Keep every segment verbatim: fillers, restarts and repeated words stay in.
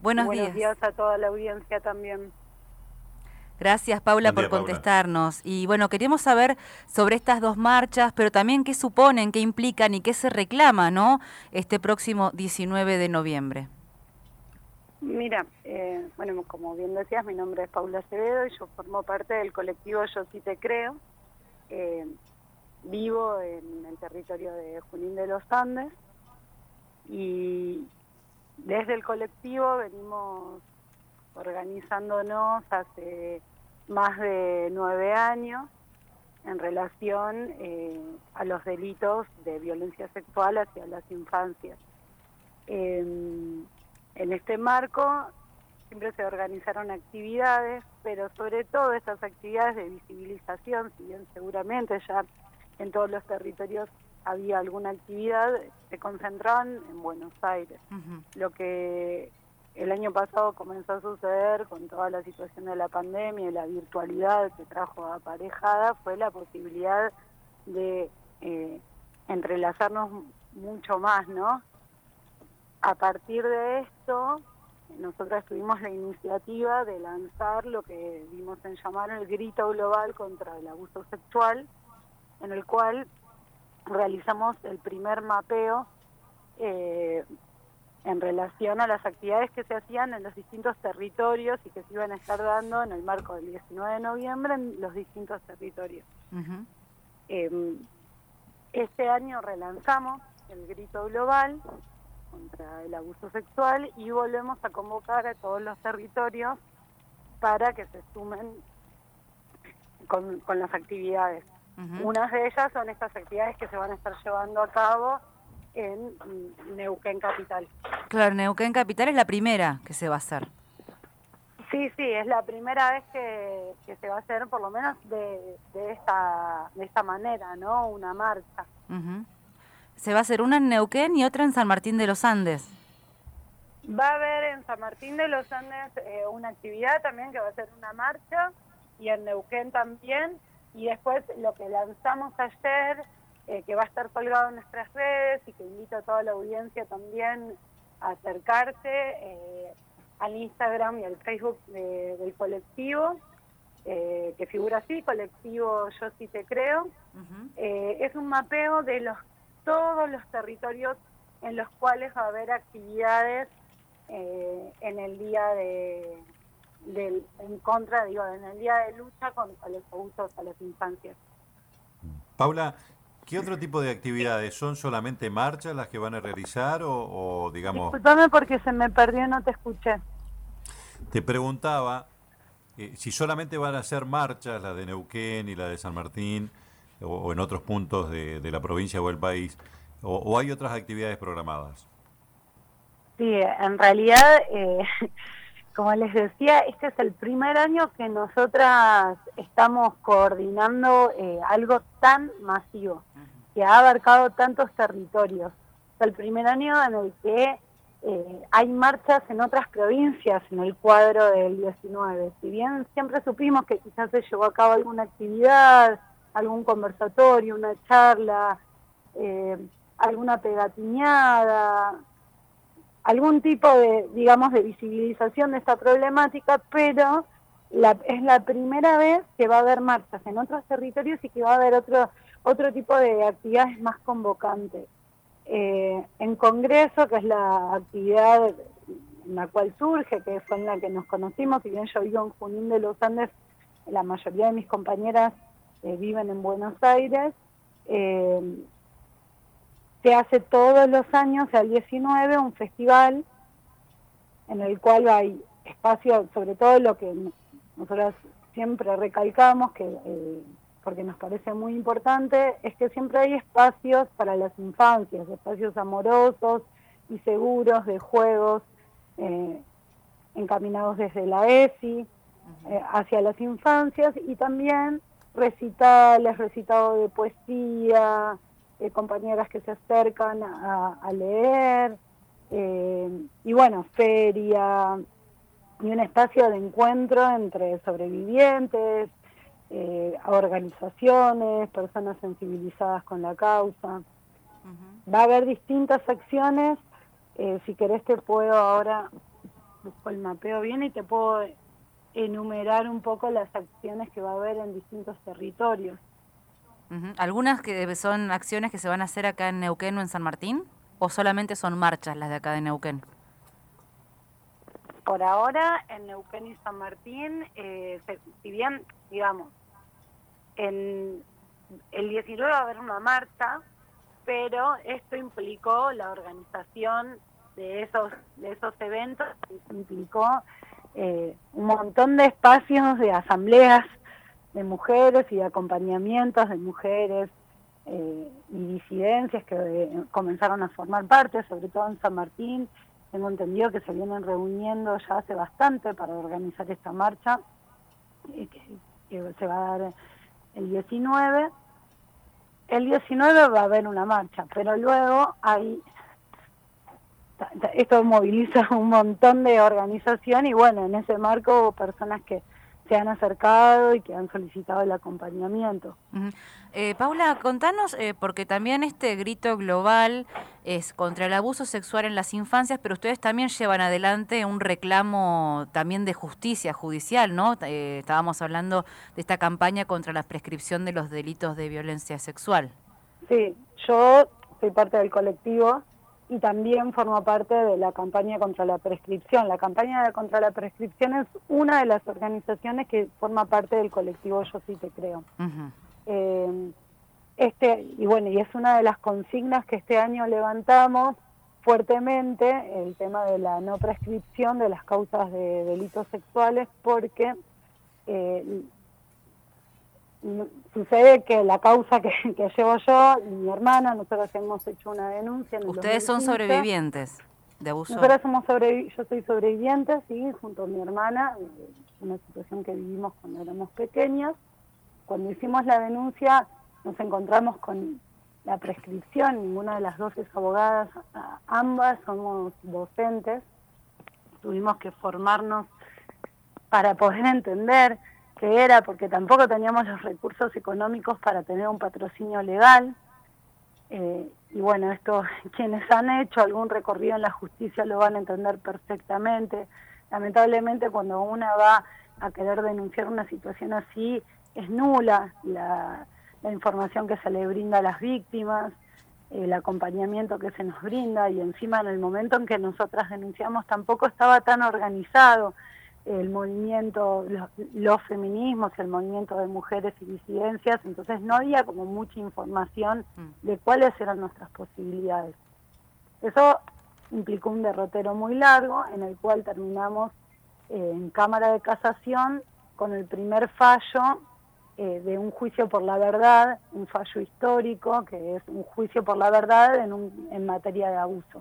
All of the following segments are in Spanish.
Buenos, Buenos días. días a toda la audiencia también. Gracias, Paula, Buen día, por Paula. contestarnos. Y bueno, queríamos saber sobre estas dos marchas, pero también qué suponen, qué implican y qué se reclama, ¿no? Este próximo diecinueve de noviembre. Mira, eh, bueno, como bien decías, mi nombre es Paula Acevedo y yo formo parte del colectivo Yo Sí Te Creo. Eh, vivo en el territorio de Junín de los Andes y desde el colectivo venimos organizándonos hace más de nueve años en relación eh, a los delitos de violencia sexual hacia las infancias. Eh, en este marco siempre se organizaron actividades, pero sobre todo estas actividades de visibilización, si bien seguramente ya en todos los territorios había alguna actividad, se concentraban en Buenos Aires. Uh-huh. Lo que el año pasado comenzó a suceder con toda la situación de la pandemia y la virtualidad que trajo aparejada fue la posibilidad de eh, entrelazarnos mucho más, ¿no? A partir de esto, nosotras tuvimos la iniciativa de lanzar lo que dimos en llamar el grito global contra el abuso sexual, en el cual realizamos el primer mapeo eh, en relación a las actividades que se hacían en los distintos territorios y que se iban a estar dando en el marco del diecinueve de noviembre en los distintos territorios. Uh-huh. Eh, este año relanzamos el grito global contra el abuso sexual y volvemos a convocar a todos los territorios para que se sumen con, con las actividades. Uh-huh. Unas de ellas son estas actividades que se van a estar llevando a cabo en Neuquén Capital. Claro, Neuquén Capital es la primera que se va a hacer. Sí, sí, es la primera vez que, que se va a hacer, por lo menos de, de, esta, de esta manera, ¿no? Una marcha. Uh-huh. Se va a hacer una en Neuquén y otra en San Martín de los Andes. Va a haber en San Martín de los Andes eh, una actividad también que va a ser una marcha y en Neuquén también. Y después lo que lanzamos ayer, eh, que va a estar colgado en nuestras redes y que invito a toda la audiencia también a acercarse eh, al Instagram y al Facebook de, del colectivo, eh, que figura así, colectivo Yo Sí Te Creo. Uh-huh. Eh, es un mapeo de los todos los territorios en los cuales va a haber actividades eh, en el día de... Del, en contra, digo, en el día de lucha contra los abusos a las infancias. Paula, ¿qué otro tipo de actividades? ¿Son solamente marchas las que van a realizar o, o digamos...? Disculpame porque se me perdió, no te escuché. Te preguntaba eh, si solamente van a ser marchas, la de Neuquén y la de San Martín, o, o en otros puntos de, de la provincia o el país, o, o hay otras actividades programadas. Sí, en realidad... Eh, Como les decía, este es el primer año que nosotras estamos coordinando eh, algo tan masivo, que ha abarcado tantos territorios. Es el primer año en el que eh, hay marchas en otras provincias en el cuadro del diecinueve. Si bien siempre supimos que quizás se llevó a cabo alguna actividad, algún conversatorio, una charla, eh, alguna pegatiñada, algún tipo de, digamos, de visibilización de esta problemática, pero la, es la primera vez que va a haber marchas en otros territorios y que va a haber otro, otro tipo de actividades más convocantes. Eh, en Congreso, que es la actividad en la cual surge, que fue en la que nos conocimos, si bien yo vivo en Junín de los Andes, la mayoría de mis compañeras eh, viven en Buenos Aires, eh, se hace todos los años, al diecinueve, un festival en el cual hay espacio, sobre todo lo que nosotros siempre recalcamos, que eh, porque nos parece muy importante, es que siempre hay espacios para las infancias, espacios amorosos y seguros de juegos eh, encaminados desde la E S I eh, hacia las infancias, y también recitales, recitado de poesía, Eh, compañeras que se acercan a, a leer, eh, y bueno, feria, y un espacio de encuentro entre sobrevivientes, eh, organizaciones, personas sensibilizadas con la causa. Uh-huh. Va a haber distintas acciones, eh, si querés te puedo ahora busco el mapeo bien y te puedo enumerar un poco las acciones que va a haber en distintos territorios. Uh-huh. ¿Algunas que son acciones que se van a hacer acá en Neuquén o en San Martín? ¿O solamente son marchas las de acá de Neuquén? Por ahora, en Neuquén y San Martín, eh, se, si bien, digamos, en el diecinueve va a haber una marcha, pero esto implicó la organización de esos, de esos eventos, implicó eh, un montón de espacios de asambleas de mujeres y de acompañamientos de mujeres eh, y disidencias que eh, comenzaron a formar parte, sobre todo en San Martín. Tengo entendido que se vienen reuniendo ya hace bastante para organizar esta marcha, eh, que, que se va a dar el diecinueve. El diecinueve va a haber una marcha, pero luego hay... Esto moviliza un montón de organización y bueno, en ese marco hubo personas que se han acercado y que han solicitado el acompañamiento. Uh-huh. eh, Paula, contanos, eh, porque también este grito global es contra el abuso sexual en las infancias, pero ustedes también llevan adelante un reclamo también de justicia judicial, ¿no? Eh, estábamos hablando de esta campaña contra la prescripción de los delitos de violencia sexual. Sí, yo soy parte del colectivo y también formo parte de la campaña contra la prescripción. La campaña contra la prescripción es una de las organizaciones que forma parte del colectivo Yo Sí Te Creo. Uh-huh. eh, este y bueno, y es una de las consignas que este año levantamos fuertemente, el tema de la no prescripción de las causas de delitos sexuales, porque eh, sucede que la causa que, que llevo yo y mi hermana, nosotros hemos hecho una denuncia. En ¿Ustedes son sobrevivientes de abuso? Nosotros somos sobrevi yo soy sobreviviente, sí, junto a mi hermana, una situación que vivimos cuando éramos pequeñas. Cuando hicimos la denuncia nos encontramos con la prescripción, ninguna de las dos es abogadas, ambas somos docentes, tuvimos que formarnos para poder entender qué era, porque tampoco teníamos los recursos económicos para tener un patrocinio legal. Eh, y bueno, esto quienes han hecho algún recorrido en la justicia lo van a entender perfectamente. Lamentablemente cuando una va a querer denunciar una situación así, es nula la, la información que se le brinda a las víctimas, el acompañamiento que se nos brinda, y encima en el momento en que nosotras denunciamos tampoco estaba tan organizado el movimiento, los, los feminismos, el movimiento de mujeres y disidencias, entonces no había como mucha información de cuáles eran nuestras posibilidades. Eso implicó un derrotero muy largo, en el cual terminamos eh, en Cámara de Casación con el primer fallo eh, de un juicio por la verdad, un fallo histórico, que es un juicio por la verdad en, un, en materia de abuso.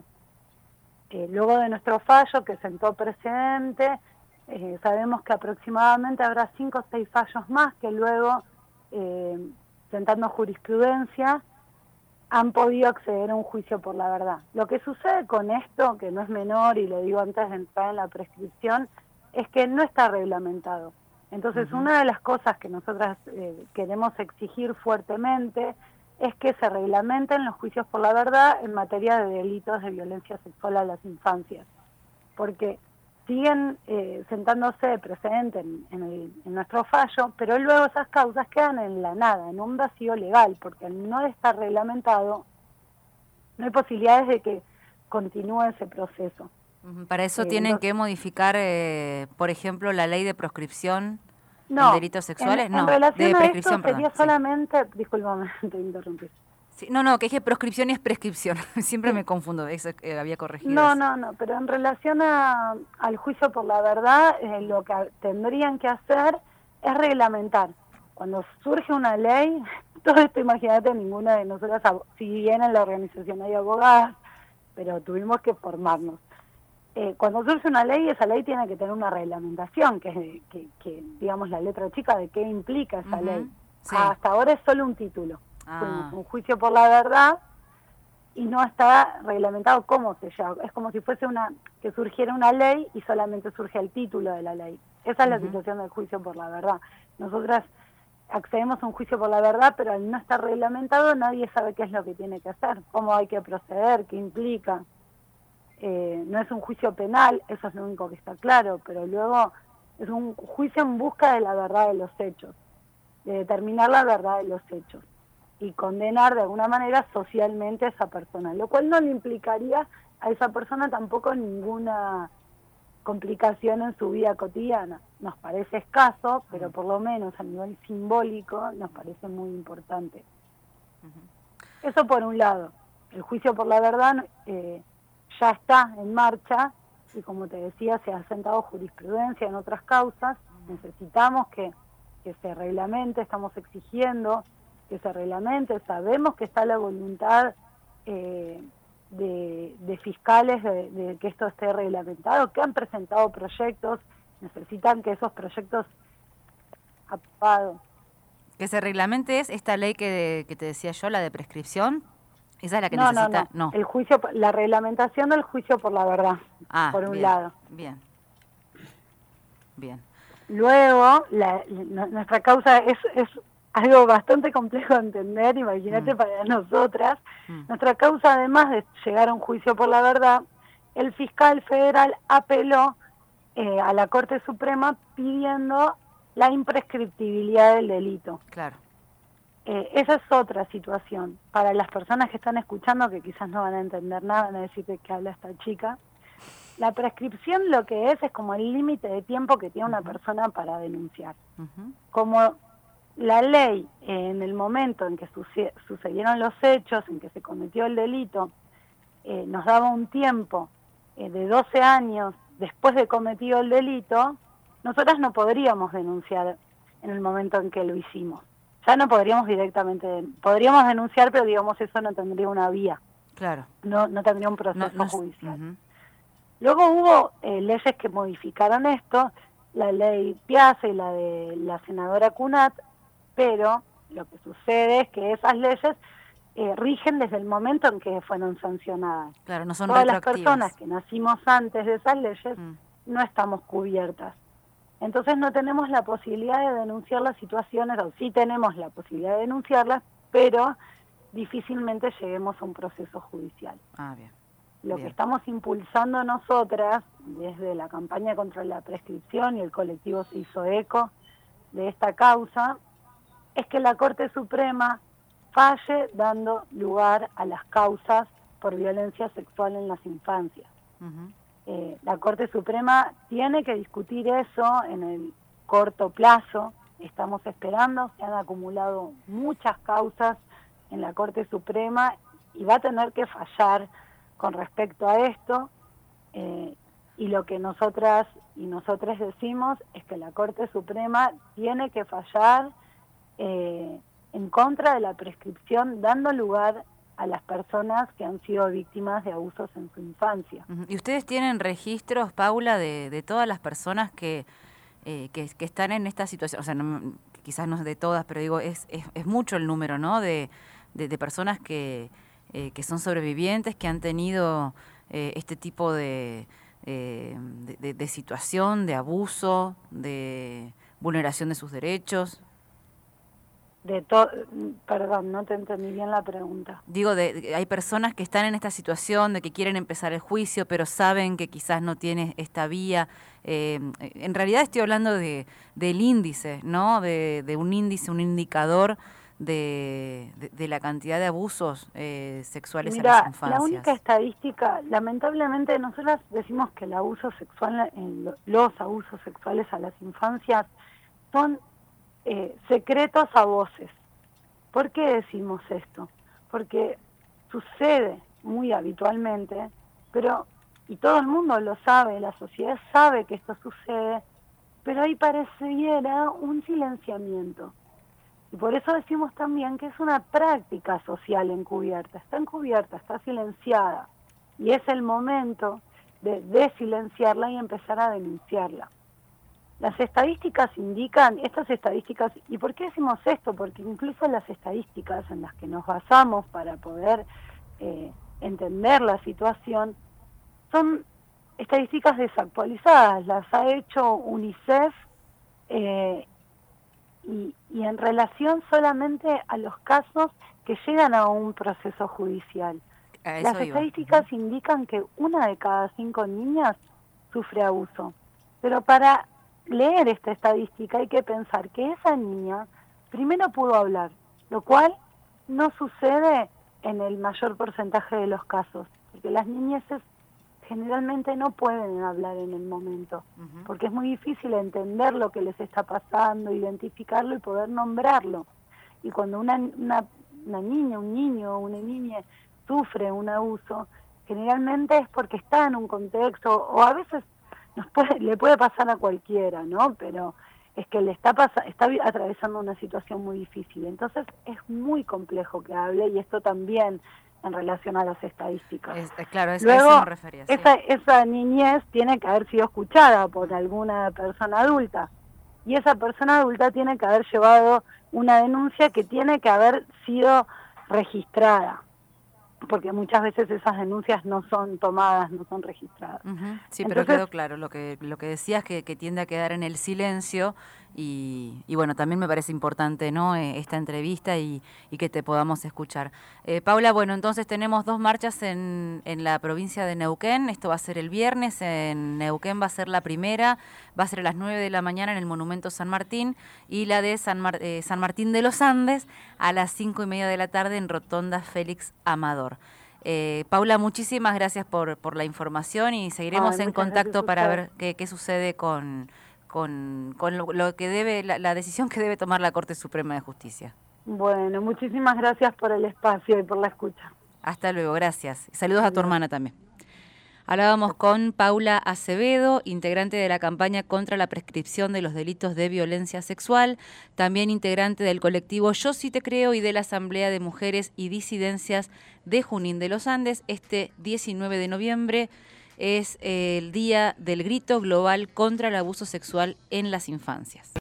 Eh, luego de nuestro fallo, que sentó precedente, Eh, sabemos que aproximadamente habrá cinco o seis fallos más que luego, eh, sentando jurisprudencia, han podido acceder a un juicio por la verdad. Lo que sucede con esto, que no es menor, y lo digo antes de entrar en la prescripción, es que no está reglamentado. Entonces, uh-huh. una de las cosas que nosotras eh, queremos exigir fuertemente es que se reglamenten los juicios por la verdad en materia de delitos de violencia sexual a las infancias. Porque siguen eh, sentándose precedente en, en, el, en nuestro fallo, pero luego esas causas quedan en la nada, en un vacío legal, porque al no estar reglamentado, no hay posibilidades de que continúe ese proceso. Para eso eh, tienen entonces, que modificar, eh, por ejemplo, la ley de proscripción no, en delitos sexuales. En, no, en relación de a prescripción, esto sería perdón, solamente, sí. Discúlpame, te interrumpí. Sí, no, no, que dije proscripción y es prescripción. Siempre sí. me confundo, eso eh, había corregido. No, eso. no, no, pero en relación a, al juicio por la verdad, eh, lo que tendrían que hacer es reglamentar. Cuando surge una ley, todo esto, imagínate, ninguna de nosotras, si bien en la organización hay abogadas, pero tuvimos que formarnos. Eh, cuando surge una ley, esa ley tiene que tener una reglamentación, que es, que, que, digamos, la letra chica de qué implica esa uh-huh. ley. Sí. Hasta ahora es solo un título. Ah. Fuimos un juicio por la verdad y no está reglamentado cómo se llama. Es como si fuese una que surgiera una ley y solamente surge el título de la ley. Esa es uh-huh. la situación del juicio por la verdad. Nosotras accedemos a un juicio por la verdad, pero al no estar reglamentado nadie sabe qué es lo que tiene que hacer, cómo hay que proceder, qué implica. eh, no es un juicio penal, eso es lo único que está claro, pero luego es un juicio en busca de la verdad de los hechos, de determinar la verdad de los hechos y condenar de alguna manera socialmente a esa persona, lo cual no le implicaría a esa persona tampoco ninguna complicación en su vida cotidiana. Nos parece escaso, pero por lo menos a nivel simbólico nos parece muy importante. Uh-huh. Eso por un lado. El juicio por la verdad eh, ya está en marcha y, como te decía, se ha sentado jurisprudencia en otras causas. Necesitamos que, que se reglamente, estamos exigiendo que se reglamente, sabemos que está la voluntad eh, De, de fiscales de, de que esto esté reglamentado, que han presentado proyectos, necesitan que esos proyectos aprobados. Que se reglamente es esta ley que, que te decía yo, la de prescripción, esa es la que no, necesita. No, no, no, el juicio, la reglamentación del juicio por la verdad, ah, por un bien, lado. Bien, bien. Luego, la, la, nuestra causa es, es algo bastante complejo de entender, imagínate, mm. para nosotras. Mm. Nuestra causa, además de llegar a un juicio por la verdad, el fiscal federal apeló eh, a la Corte Suprema pidiendo la imprescriptibilidad del delito. Claro. Eh, esa es otra situación. Para las personas que están escuchando, que quizás no van a entender nada, van a decir de qué habla esta chica. La prescripción lo que es, es como el límite de tiempo que tiene una uh-huh. persona para denunciar. Uh-huh. Como la ley, eh, en el momento en que suce- sucedieron los hechos, en que se cometió el delito, eh, nos daba un tiempo eh, de doce años después de cometido el delito, nosotras no podríamos denunciar en el momento en que lo hicimos. Ya no podríamos directamente, podríamos denunciar, pero digamos eso no tendría una vía. Claro. No, no tendría un proceso no, no, judicial. Uh-huh. Luego hubo eh, leyes que modificaron esto, la ley Piazza y la de la senadora Cunat, pero lo que sucede es que esas leyes eh, rigen desde el momento en que fueron sancionadas. Claro, no son Todas las retroactivas. personas que nacimos antes de esas leyes mm. no estamos cubiertas. Entonces no tenemos la posibilidad de denunciar las situaciones, o sí tenemos la posibilidad de denunciarlas, pero difícilmente lleguemos a un proceso judicial. Ah, bien. Lo Bien. que estamos impulsando nosotras, desde la campaña contra la prescripción, y el colectivo se hizo eco de esta causa, es que la Corte Suprema falle dando lugar a las causas por violencia sexual en las infancias. Uh-huh. Eh, la Corte Suprema tiene que discutir eso en el corto plazo. Estamos esperando, se han acumulado muchas causas en la Corte Suprema y va a tener que fallar con respecto a esto, eh, y lo que nosotras y nosotros decimos es que la Corte Suprema tiene que fallar eh, en contra de la prescripción, dando lugar a las personas que han sido víctimas de abusos en su infancia. ¿Y ustedes tienen registros, Paula, de, de todas las personas que, eh, que, que están en esta situación? O sea, no, quizás no de todas, pero digo, es, es, es mucho el número, ¿no?, de, de, de personas que... Eh, que son sobrevivientes, que han tenido eh, este tipo de, eh, de, de, de situación, de abuso, de vulneración de sus derechos. De to- Perdón, no te entendí bien la pregunta. Digo, de, de, hay personas que están en esta situación de que quieren empezar el juicio, pero saben que quizás no tiene esta vía. Eh, en realidad estoy hablando de del índice, ¿no? De, de un índice, un indicador De, de, de la cantidad de abusos eh, sexuales Mirá, a las infancias. La única estadística, lamentablemente nosotros decimos que el abuso sexual, eh, los abusos sexuales a las infancias son eh, secretos a voces. ¿Por qué decimos esto? Porque sucede muy habitualmente, pero, y todo el mundo lo sabe, la sociedad sabe que esto sucede, pero ahí pareciera un silenciamiento. Y por eso decimos también que es una práctica social encubierta, está encubierta, está silenciada, y es el momento de desilenciarla y empezar a denunciarla. Las estadísticas indican, estas estadísticas, ¿y por qué decimos esto? Porque incluso las estadísticas en las que nos basamos para poder eh, entender la situación, son estadísticas desactualizadas, las ha hecho UNICEF, eh, Y, y en relación solamente a los casos que llegan a un proceso judicial. A eso Las iba. estadísticas indican que una de cada cinco niñas sufre abuso. Pero para leer esta estadística hay que pensar que esa niña primero pudo hablar, lo cual no sucede en el mayor porcentaje de los casos, porque las niñeces generalmente no pueden hablar en el momento, uh-huh. porque es muy difícil entender lo que les está pasando, identificarlo y poder nombrarlo. Y cuando una, una, una niña, un niño o una niña sufre un abuso, generalmente es porque está en un contexto, o a veces nos puede, le puede pasar a cualquiera, ¿no? Pero es que le está pasa, está atravesando una situación muy difícil. Entonces es muy complejo que hable, y esto también en relación a las estadísticas. Es, claro, es, Luego, eso me refería, sí. esa, esa niñez tiene que haber sido escuchada por alguna persona adulta, y esa persona adulta tiene que haber llevado una denuncia que tiene que haber sido registrada, porque muchas veces esas denuncias no son tomadas, no son registradas. Uh-huh. Sí, Entonces, pero quedó claro lo que lo que decías, que, que tiende a quedar en el silencio, y, y bueno, también me parece importante, ¿no?, eh, esta entrevista y, y que te podamos escuchar. Eh, Paula, bueno, entonces tenemos dos marchas en, en la provincia de Neuquén. Esto va a ser el viernes, en Neuquén va a ser la primera, va a ser a las nueve de la mañana en el Monumento San Martín, y la de San, Mar, eh, San Martín de los Andes a las cinco y media de la tarde en Rotonda Félix Amador. Eh, Paula, muchísimas gracias por, por la información, y seguiremos Ay, en contacto para ver qué, qué sucede con, con, con lo, lo que debe, la, la decisión que debe tomar la Corte Suprema de Justicia. Bueno, muchísimas gracias por el espacio y por la escucha. Hasta luego, gracias. Saludos a tu hermana también. Hablábamos con Paula Acevedo, integrante de la campaña contra la prescripción de los delitos de violencia sexual, también integrante del colectivo Yo Sí Te Creo y de la Asamblea de Mujeres y Disidencias de Junín de los Andes. Este diecinueve de noviembre es el Día del Grito Global contra el Abuso Sexual en las Infancias.